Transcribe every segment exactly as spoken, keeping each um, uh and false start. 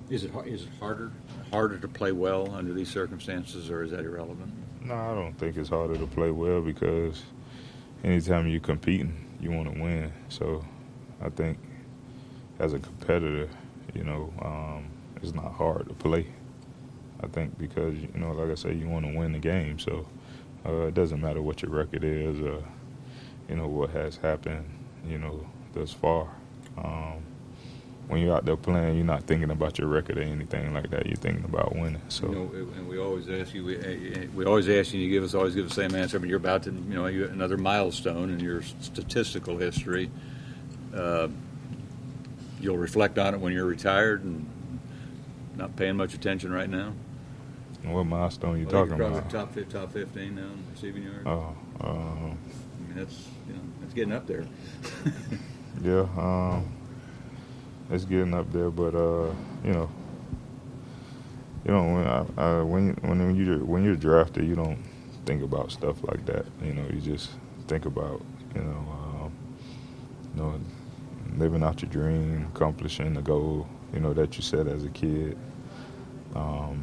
Is it is it harder harder to play well under these circumstances, or is that irrelevant? No, I don't think it's harder to play well because anytime you're competing, you want to win. So I think as a competitor, you know, um, it's not hard to play. I think because, you know, like I say, you want to win the game. So uh, it doesn't matter what your record is or, you know, what has happened, you know, thus far. Um, when you're out there playing, you're not thinking about your record or anything like that. You're thinking about winning. So, you know, and we always ask you, we, we always ask you, you give us always give the same answer, but you're about to, you know, you another milestone in your statistical history. Uh, you'll reflect on it when you're retired and not paying much attention right now. What milestone are you well, talking you're about? Probably top top fifteen now in receiving yards. Oh, um, I mean that's you know that's getting up there. yeah, um, it's getting up there, but uh, you know, you know when I, I, when when you when you're drafted, you don't think about stuff like that. You know, you just think about you know, um, you know, living out your dream, accomplishing the goal, you know, that you set as a kid. Um,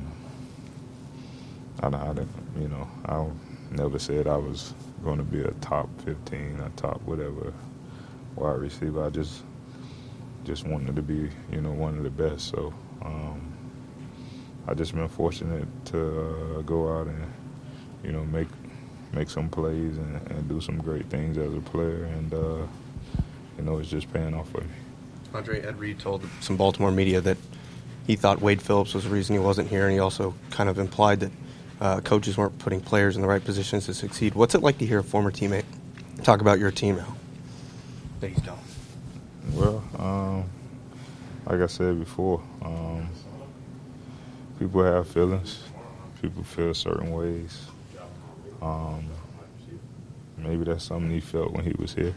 I, I didn't, you know, I never said I was going to be a top fifteen, a top whatever wide receiver. I just just wanted to be, you know, one of the best. So um, I just been fortunate to uh, go out and, you know, make make some plays and, and do some great things as a player, and uh, you know, it's just paying off for me. Andre, Ed Reed told some Baltimore media that he thought Wade Phillips was the reason he wasn't here, and he also kind of implied that uh, coaches weren't putting players in the right positions to succeed. What's it like to hear a former teammate talk about your team now that he's gone? Well, um, like I said before, um, people have feelings. People feel certain ways. Um, maybe that's something he felt when he was here.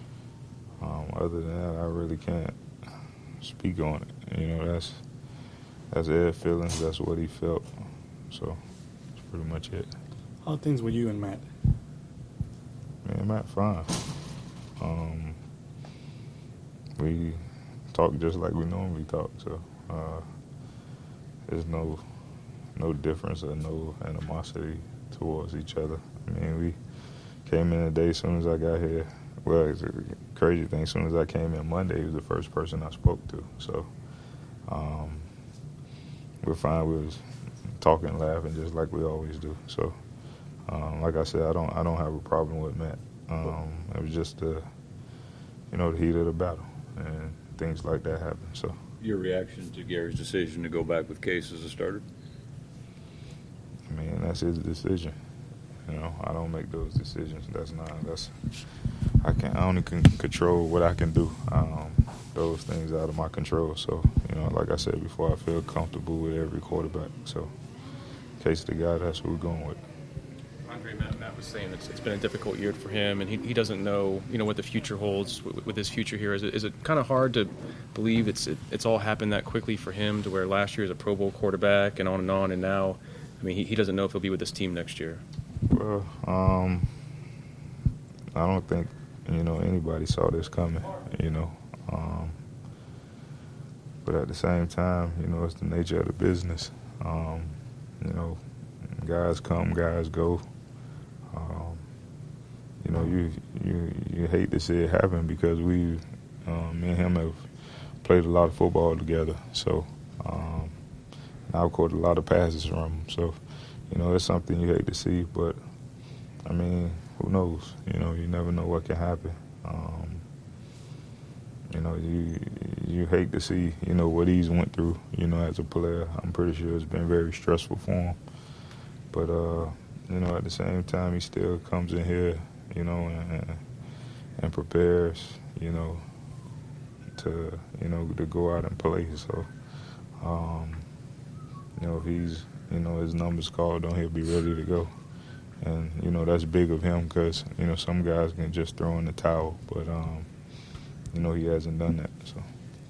Um, other than that, I really can't speak on it. You know, that's that's Ed's feelings. That's what he felt. So that's pretty much it. How are things with you and Matt? Man, Matt, fine. Um, we talk just like we normally talk. So uh, there's no no difference or no animosity towards each other. I mean, we came in today as soon as I got here. Well, it's a crazy thing. As soon as I came in Monday, he was the first person I spoke to. So um, we're fine. We was talking, laughing, just like we always do. So, um, like I said, I don't, I don't have a problem with Matt. Um, it was just the, you know, the heat of the battle, and things like that happen. So, your reaction to Gary's decision to go back with Case as a starter? I mean, that's his decision. You know, I don't make those decisions. That's not. That's. I can. I only can control what I can do. Um, those things out of my control. So, you know, like I said before, I feel comfortable with every quarterback. So, Case the guy, that's who we're going with. Andre, Matt, Matt was saying it's, it's been a difficult year for him, and he, he doesn't know, you know, what the future holds with, with his future here. Is it, is it kind of hard to believe it's it, it's all happened that quickly for him, to where last year was a Pro Bowl quarterback and on and on, and now, I mean, he, he doesn't know if he'll be with this team next year? Well, um, I don't think, you know, anybody saw this coming, you know. Um, but at the same time, you know, it's the nature of the business. Um, you know, guys come, guys go. Um, you know, you, you you hate to see it happen because we, um, me and him have played a lot of football together. So um, I've caught a lot of passes from him. So, you know, it's something you hate to see, but, I mean, who knows? You know, you never know what can happen. Um, you know, you you hate to see, you know, what he's went through, you know, as a player. I'm pretty sure it's been very stressful for him. But, uh, you know, at the same time, he still comes in here, you know, and, and prepares, you know, to, you know, to go out and play. So, um, you know, if he's, you know, his number's called on, he'll be ready to go. And, you know, that's big of him because, you know, some guys can just throw in the towel. But, um, you know, he hasn't done that. So.